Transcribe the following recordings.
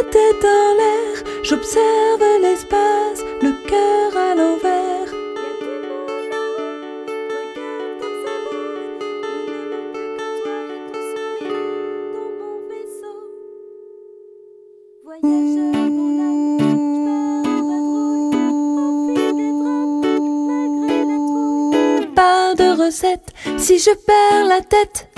tête en l'air, j'observe l'espace, le cœur à l'envers. Pas de recette si je perds la tête.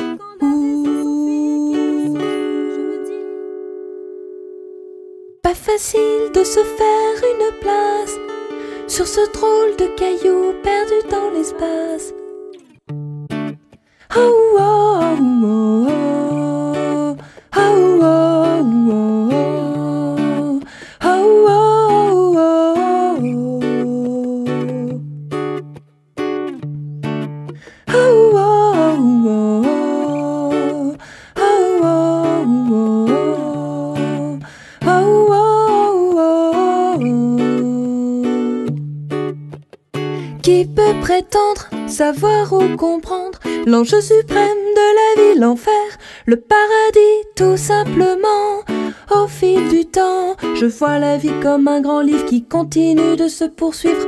Pas facile de se faire une place sur ce drôle de caillou perdu dans l'espace. Oh, oh, oh, oh, oh, oh, oh, oh, oh, Qui peut prétendre savoir ou comprendre l'enjeu suprême de la vie, l'enfer, le paradis tout simplement. Au fil du temps, je vois la vie comme un grand livre qui continue de se poursuivre.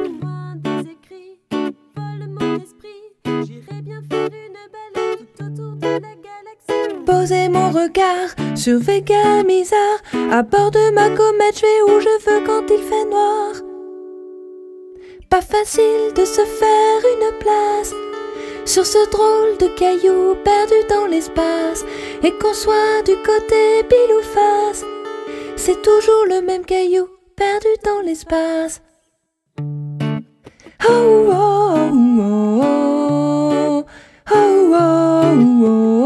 Poser mon regard sur Vega Misar, à bord de ma comète, je vais où je veux quand il fait noir. Pas facile de se faire une place sur ce drôle de caillou perdu dans l'espace. Et qu'on soit du côté pile ou face, c'est toujours le même caillou perdu dans l'espace. Oh, oh, oh, oh, oh, oh, oh, oh.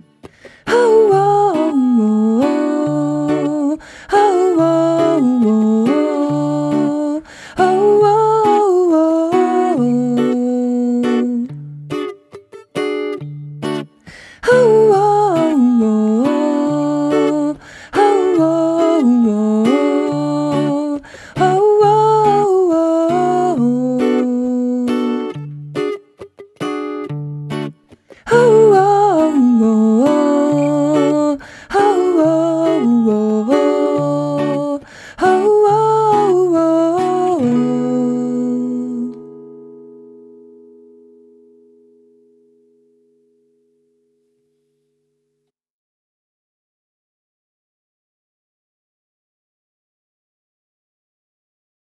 Oh, oh, oh, oh, oh, oh.